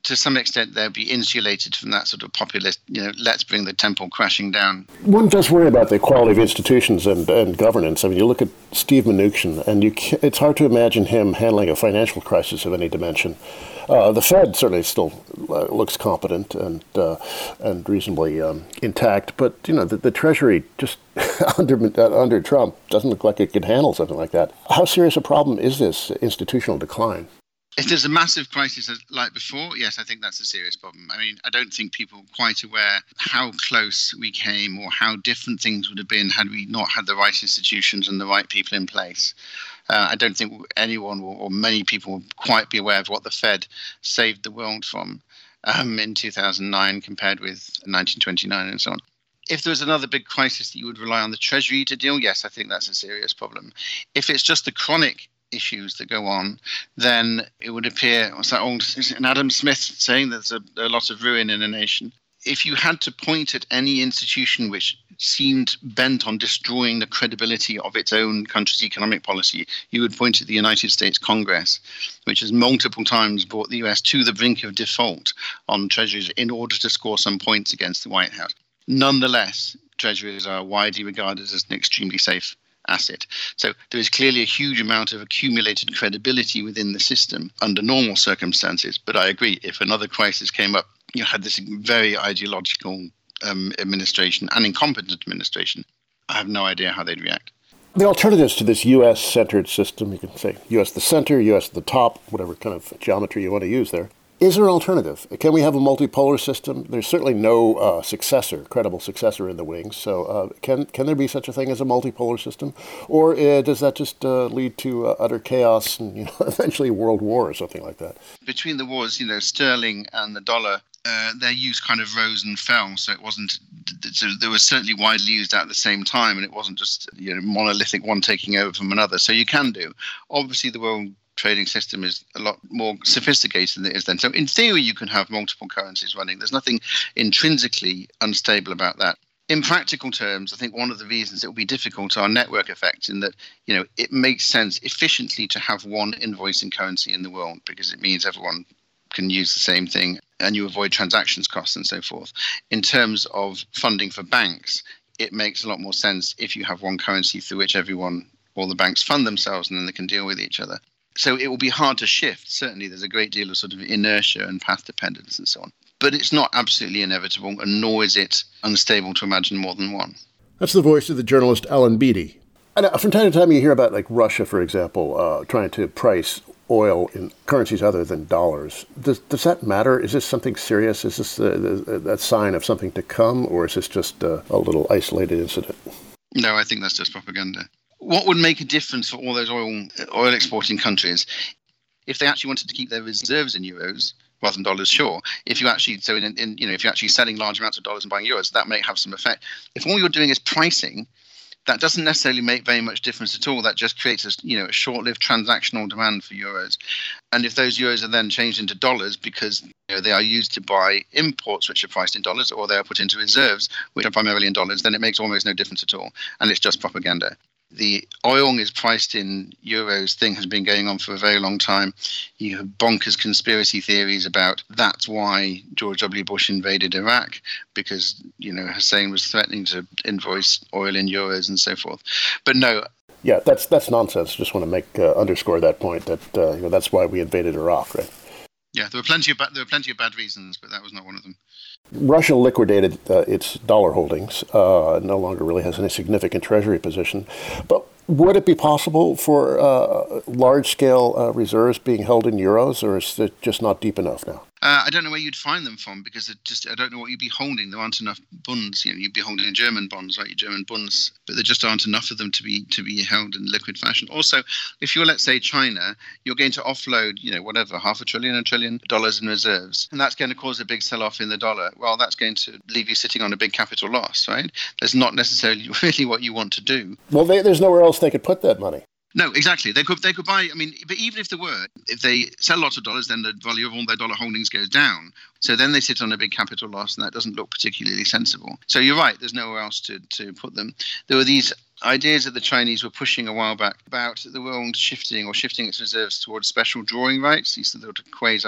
to some extent, they'll be insulated from that sort of populist, you know, let's bring the temple crashing down. One does worry about the quality of institutions and, and governance. I mean, you look at Steve Mnuchin, and you can, it's hard to imagine him handling a financial crisis of any dimension. Uh, the Fed certainly still uh, looks competent and uh, and reasonably um, intact, but you know the, the Treasury just under uh, under Trump doesn't look like it could handle something like that. How serious a problem is this institutional decline? If there's a massive crisis like before, yes, I think that's a serious problem. I mean, I don't think people are quite aware how close we came or how different things would have been had we not had the right institutions and the right people in place. Uh, I don't think anyone will, or many people will quite be aware of what the Fed saved the world from um, in two thousand nine compared with nineteen twenty-nine and so on. If there was another big crisis that you would rely on the Treasury to deal, yes, I think that's a serious problem. If it's just the chronic issues that go on, then it would appear, what's that old, is it an Adam Smith saying there's a, a lot of ruin in a nation? If you had to point at any institution which seemed bent on destroying the credibility of its own country's economic policy, you would point at the United States Congress, which has multiple times brought the U S to the brink of default on treasuries in order to score some points against the White House. Nonetheless, treasuries are widely regarded as an extremely safe asset. So there is clearly a huge amount of accumulated credibility within the system under normal circumstances. But I agree, if another crisis came up, you had this very ideological um, administration and incompetent administration, I have no idea how they'd react. The alternatives to this U S-centered system, you can say U S the center, U S the top, whatever kind of geometry you want to use there. Is there an alternative? Can we have a multipolar system? There's certainly no uh, successor, credible successor in the wings. So uh, can can there be such a thing as a multipolar system? Or uh, does that just uh, lead to uh, utter chaos and you know, eventually world war or something like that? Between the wars, you know, sterling and the dollar, uh, their use kind of rose and fell. So it wasn't, so they were certainly widely used at the same time. And it wasn't just, you know, monolithic one taking over from another. So you can do. Obviously, the world trading system is a lot more sophisticated than it is then. So in theory, you can have multiple currencies running. There's nothing intrinsically unstable about that. In practical terms, I think one of the reasons it will be difficult are network effects in that, you know, it makes sense efficiently to have one invoicing currency in the world because it means everyone can use the same thing and you avoid transactions costs and so forth. In terms of funding for banks, it makes a lot more sense if you have one currency through which everyone, all the banks fund themselves and then they can deal with each other. So it will be hard to shift. Certainly, there's a great deal of sort of inertia and path dependence and so on. But it's not absolutely inevitable, and nor is it unstable to imagine more than one. That's the voice of the journalist Alan Beatty. And from time to time, you hear about, like, Russia, for example, uh, trying to price oil in currencies other than dollars. Does does that matter? Is this something serious? Is this a, a, a sign of something to come, or is this just a, a little isolated incident? No, I think that's just propaganda. What would make a difference for all those oil oil exporting countries if they actually wanted to keep their reserves in euros rather than dollars? Sure. If you actually so in, in you know if you're actually selling large amounts of dollars and buying euros, that may have some effect. If all you're doing is pricing, that doesn't necessarily make very much difference at all. That just creates a you know a short-lived transactional demand for euros, and if those euros are then changed into dollars because you know, they are used to buy imports which are priced in dollars, or they are put into reserves which are primarily in dollars, then it makes almost no difference at all, and it's just propaganda. The oil is priced in euros thing has been going on for a very long time. You have bonkers conspiracy theories about that's why George W. Bush invaded Iraq, because, you know, Hussein was threatening to invoice oil in euros and so forth. But no. Yeah, that's that's nonsense. Just want to make uh, underscore that point that uh, you know that's why we invaded Iraq, right? Yeah, there were plenty of ba- there were plenty of bad reasons, but that was not one of them. Russia liquidated uh, its dollar holdings, uh, no longer really has any significant treasury position. But would it be possible for uh, large-scale uh, reserves being held in euros, or is it just not deep enough now? Uh, I don't know where you'd find them from because it just I don't know what you'd be holding. There aren't enough bonds. You know, you'd be holding German bonds, right? Your German bonds, but there just aren't enough of them to be to be held in liquid fashion. Also, if you're let's say China, you're going to offload, you know, whatever, half a trillion, a trillion dollars in reserves, and that's going to cause a big sell-off in the dollar. Well, that's going to leave you sitting on a big capital loss, right? That's not necessarily really what you want to do. Well, they, there's nowhere else they could put that money. No, exactly. They could they could buy, I mean, but even if there were, if they sell lots of dollars, then the value of all their dollar holdings goes down. So then they sit on a big capital loss, and that doesn't look particularly sensible. So you're right, there's nowhere else to, to put them. There were these ideas that the Chinese were pushing a while back about the world shifting or shifting its reserves towards special drawing rights, these sort of quasi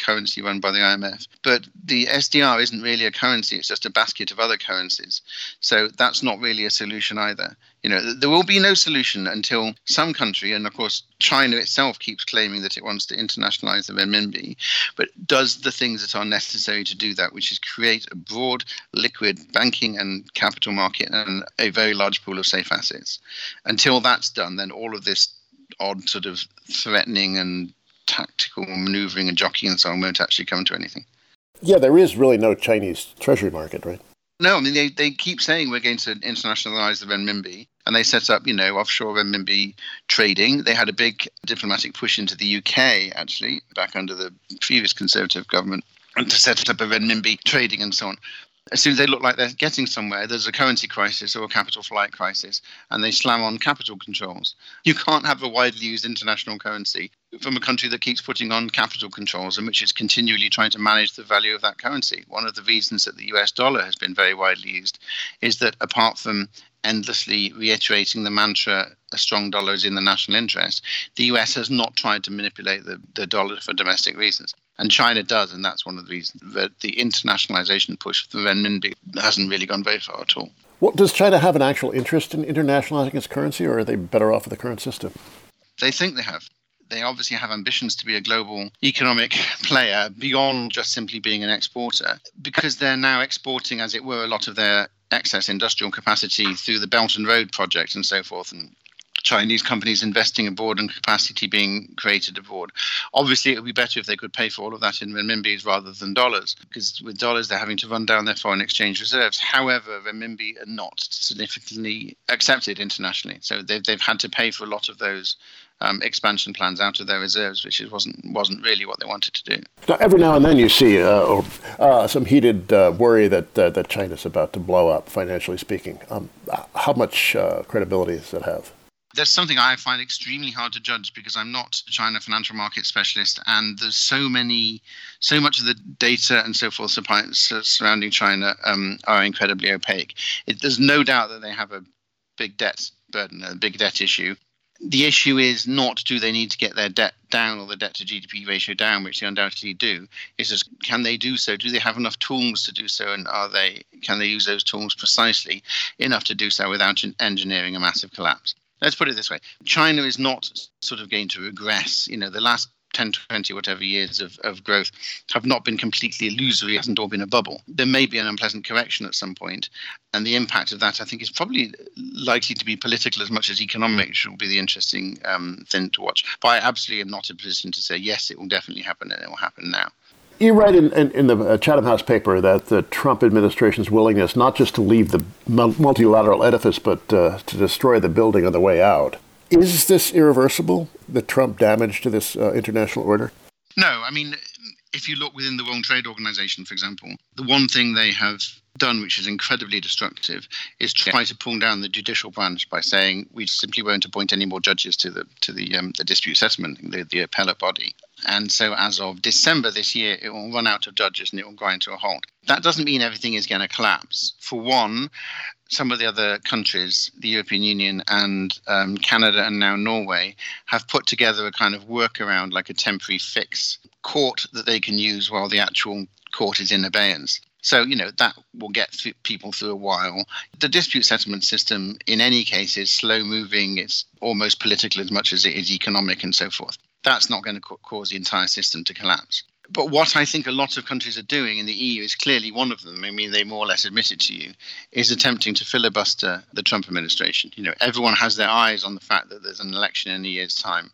currency run by the I M F. But the S D R isn't really a currency. It's just a basket of other currencies. So that's not really a solution either. You know, there will be no solution until some country, and of course China itself keeps claiming that it wants to internationalize the renminbi, but does the things that are necessary to do that, which is create a broad, liquid banking and capital market and a very large pool of safe assets. Until that's done, then all of this odd sort of threatening and tactical maneuvering and jockeying and so on won't actually come to anything. Yeah, there is really no Chinese treasury market, right? No, I mean, they, they keep saying we're going to internationalize the renminbi, and they set up, you know, offshore renminbi trading. They had a big diplomatic push into the U K, actually, back under the previous Conservative government, and to set up a renminbi trading and so on. As soon as they look like they're getting somewhere, there's a currency crisis or a capital flight crisis, and they slam on capital controls. You can't have a widely used international currency from a country that keeps putting on capital controls and which is continually trying to manage the value of that currency. One of the reasons that the U S dollar has been very widely used is that apart from endlessly reiterating the mantra, a strong dollar is in the national interest, the U S has not tried to manipulate the, the dollar for domestic reasons. And China does, and that's one of the reasons that the internationalization push for the renminbi hasn't really gone very far at all. Well, does China have an actual interest in internationalizing its currency, or are they better off with the current system? They think they have. They obviously have ambitions to be a global economic player beyond just simply being an exporter, because they're now exporting, as it were, a lot of their excess industrial capacity through the Belt and Road project and so forth, and Chinese companies investing abroad and capacity being created abroad. Obviously, it would be better if they could pay for all of that in renminbis rather than dollars, because with dollars, they're having to run down their foreign exchange reserves. However, renminbi are not significantly accepted internationally. So they've, they've had to pay for a lot of those um, expansion plans out of their reserves, which wasn't wasn't really what they wanted to do. Now, every now and then you see uh, uh, some heated uh, worry that uh, that China's about to blow up, financially speaking. Um, how much uh, credibility does that have? There's something I find extremely hard to judge because I'm not a China financial market specialist, and there's so many, so much of the data and so forth surrounding China um, are incredibly opaque. It, there's no doubt that they have a big debt burden, a big debt issue. The issue is not do they need to get their debt down or the debt to G D P ratio down, which they undoubtedly do. It's just, can they do so? Do they have enough tools to do so? And are they, can they use those tools precisely enough to do so without engineering a massive collapse? Let's put it this way. China is not sort of going to regress. You know, the last ten, twenty, whatever years of, of growth have not been completely illusory. It hasn't all been a bubble. There may be an unpleasant correction at some point. And the impact of that, I think, is probably likely to be political as much as economic, which will be the interesting um, thing to watch. But I absolutely am not in a position to say, yes, it will definitely happen and it will happen now. You write in, in, in the Chatham House paper that the Trump administration's willingness not just to leave the multilateral edifice, but uh, to destroy the building on the way out. Is this irreversible, the Trump damage to this uh, international order? No, I mean, if you look within the World Trade Organization, for example, the one thing they have done, which is incredibly destructive, is try to pull down the judicial branch by saying we simply won't appoint any more judges to the to the, um, the dispute settlement, the, the appellate body. And so as of December this year, it will run out of judges and it will grind to a halt. That doesn't mean everything is going to collapse. For one, some of the other countries, the European Union and um, Canada and now Norway, have put together a kind of workaround, like a temporary fix court that they can use while the actual court is in abeyance. So, you know, that will get th- people through a while. The dispute settlement system, in any case, is slow-moving. It's almost political as much as it is economic and so forth. That's not going to co- cause the entire system to collapse. But what I think a lot of countries are doing, and the E U is clearly one of them, I mean, they more or less admit it to you, is attempting to filibuster the Trump administration. You know, everyone has their eyes on the fact that there's an election in a year's time.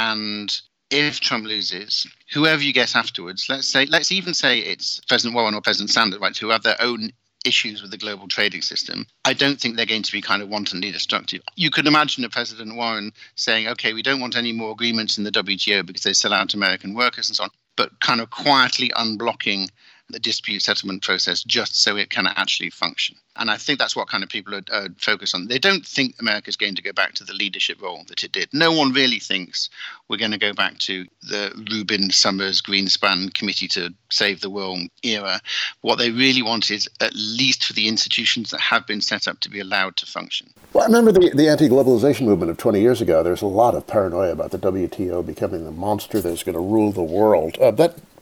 And if Trump loses, whoever you get afterwards, let's say, let's even say it's President Warren or President Sanders, right, who have their own issues with the global trading system, I don't think they're going to be kind of wantonly destructive. You could imagine a President Warren saying, okay, we don't want any more agreements in the W T O because they sell out American workers and so on, but kind of quietly unblocking the dispute settlement process just so it can actually function. And I think that's what kind of people are, are focused on. They don't think America's going to go back to the leadership role that it did. No one really thinks we're going to go back to the Rubin, Summers, Greenspan Committee to Save the World era. What they really want is at least for the institutions that have been set up to be allowed to function. Well, I remember the, the anti-globalization movement of twenty years ago. There was a lot of paranoia about the W T O becoming the monster that's going to rule the world. Uh, that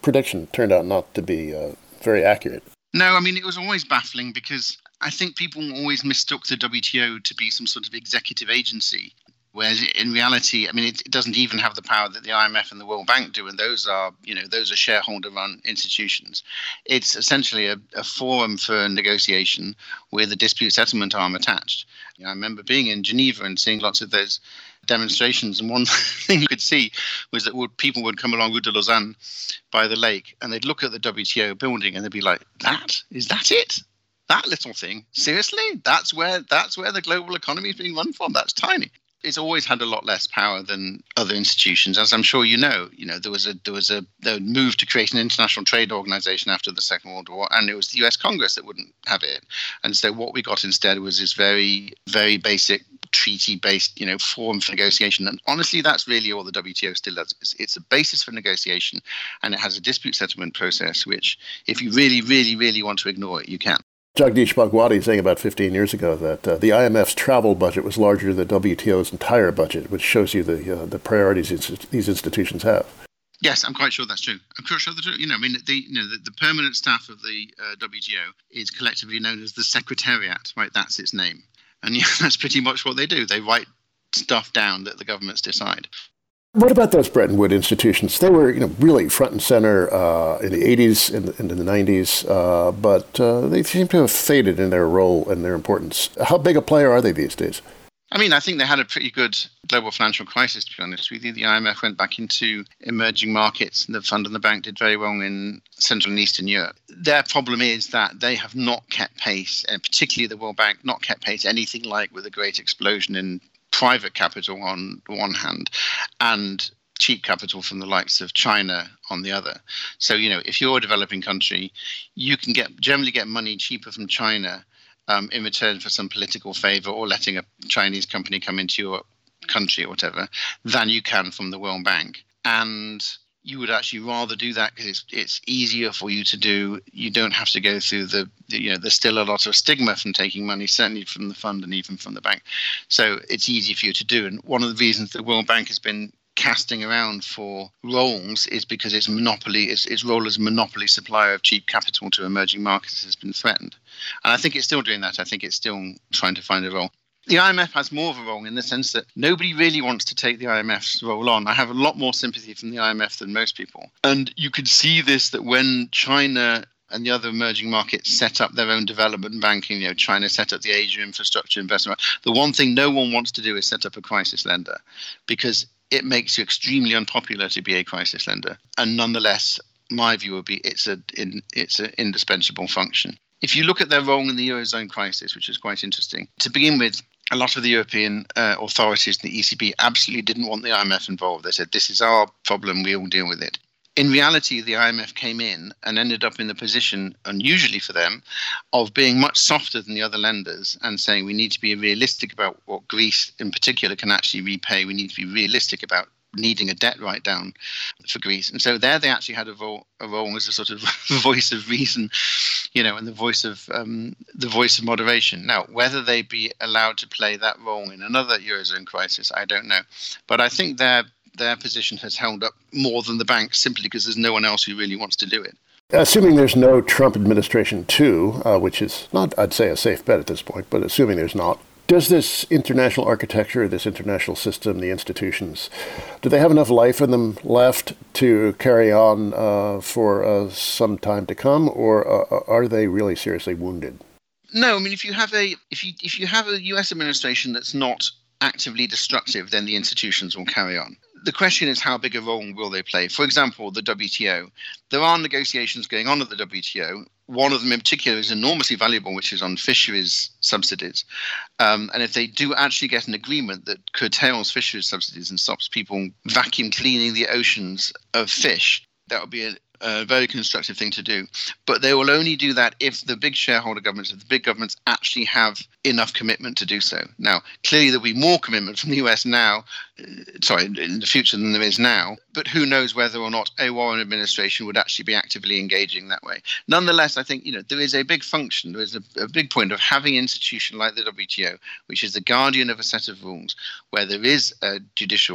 prediction turned out not to be uh, very accurate. No, I mean, it was always baffling because I think people always mistook the W T O to be some sort of executive agency, whereas in reality, I mean, it, it doesn't even have the power that the I M F and the World Bank do, and those are, you know, those are shareholder-run institutions. It's essentially a, a forum for negotiation with a dispute settlement arm attached. You know, I remember being in Geneva and seeing lots of those demonstrations, and one thing you could see was that would, people would come along Rue de Lausanne by the lake, and they'd look at the W T O building, and they'd be like, "That is that it? That little thing? Seriously? That's where that's where the global economy is being run from? That's tiny." It's always had a lot less power than other institutions, as I'm sure you know. You know, there was a there was a the move to create an international trade organization after the Second World War, and it was the U S Congress that wouldn't have it. And so what we got instead was this very, very basic treaty-based, you know, forum for negotiation. And honestly, that's really all the W T O still does. It's, it's a basis for negotiation, and it has a dispute settlement process, which, if you really, really, really want to ignore it, you can. Jagdish Bhagwati saying about fifteen years ago that uh, the I M F's travel budget was larger than the W T O's entire budget, which shows you the uh, the priorities inst- these institutions have. Yes, I'm quite sure that's true. I'm quite sure that's true. You know, I mean, the you know the, the permanent staff of the uh, W T O is collectively known as the Secretariat, right? That's its name, and yeah, that's pretty much what they do. They write stuff down that the governments decide. What about those Bretton Woods institutions? They were, you know, really front and center uh, in the eighties and in, in the nineties, uh, but uh, they seem to have faded in their role and their importance. How big a player are they these days? I mean, I think they had a pretty good global financial crisis, to be honest with you. The I M F went back into emerging markets, and the Fund and the Bank did very well in Central and Eastern Europe. Their problem is that they have not kept pace, and particularly the World Bank, not kept pace anything like with a great explosion in private capital on the one hand and cheap capital from the likes of China on the other. So, you know, if you're a developing country, you can get generally get money cheaper from China um, in return for some political favor or letting a Chinese company come into your country or whatever than you can from the World Bank. And you would actually rather do that because it's it's easier for you to do. You don't have to go through the, the, you know, there's still a lot of stigma from taking money, certainly from the fund and even from the bank. So it's easy for you to do. And one of the reasons the World Bank has been casting around for roles is because its monopoly, its, its role as a monopoly supplier of cheap capital to emerging markets has been threatened. And I think it's still doing that. I think it's still trying to find a role. The I M F has more of a role in the sense that nobody really wants to take the I M F's role on. I have a lot more sympathy from the I M F than most people. And you could see this that when China and the other emerging markets set up their own development banking, you know, China set up the Asia Infrastructure Investment. The one thing no one wants to do is set up a crisis lender because it makes you extremely unpopular to be a crisis lender. And nonetheless, my view would be it's a in, it's an indispensable function. If you look at their role in the Eurozone crisis, which is quite interesting, to begin with, a lot of the European uh, authorities, the E C B, absolutely didn't want the I M F involved. They said, this is our problem, we will deal with it. In reality, the I M F came in and ended up in the position, unusually for them, of being much softer than the other lenders and saying we need to be realistic about what Greece in particular can actually repay. We need to be realistic about needing a debt write-down for Greece. And so there they actually had a role, a role as a sort of voice of reason, you know, and the voice of um, the voice of moderation. Now, whether they be allowed to play that role in another Eurozone crisis, I don't know. But I think their their position has held up more than the bank simply because there's no one else who really wants to do it. Assuming there's no Trump administration two, uh, which is not, I'd say, a safe bet at this point, but assuming there's not, does this international architecture, this international system, the institutions, do they have enough life in them left to carry on uh, for uh, some time to come, or uh, are they really seriously wounded? No, I mean, if you have a if you if you have a U S administration that's not actively destructive, then the institutions will carry on. The question is, how big a role will they play? For example, the W T O. There are negotiations going on at the W T O. One of them in particular is enormously valuable, which is on fisheries subsidies. Um, and if they do actually get an agreement that curtails fisheries subsidies and stops people vacuum cleaning the oceans of fish, that would be a, a very constructive thing to do. But they will only do that if the big shareholder governments, if the big governments actually have enough commitment to do so. Now, clearly there'll be more commitment from the U S now, uh, sorry, in the future than there is now, but who knows whether or not a Warren administration would actually be actively engaging that way. Nonetheless, I think, you know, there is a big function, there is a, a big point of having an institution like the W T O, which is the guardian of a set of rules, where there is a judicial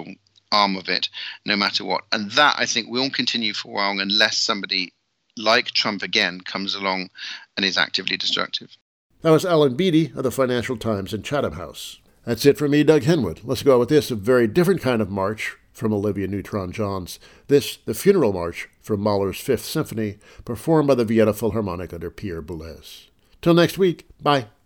arm of it, no matter what. And that, I think, will continue for a while unless somebody like Trump again comes along and is actively destructive. That was Alan Beattie of the Financial Times in Chatham House. That's it for me, Doug Henwood. Let's go out with this, a very different kind of march from Olivia Newton-Johns. This, the Funeral March from Mahler's Fifth Symphony, performed by the Vienna Philharmonic under Pierre Boulez. Till next week, bye.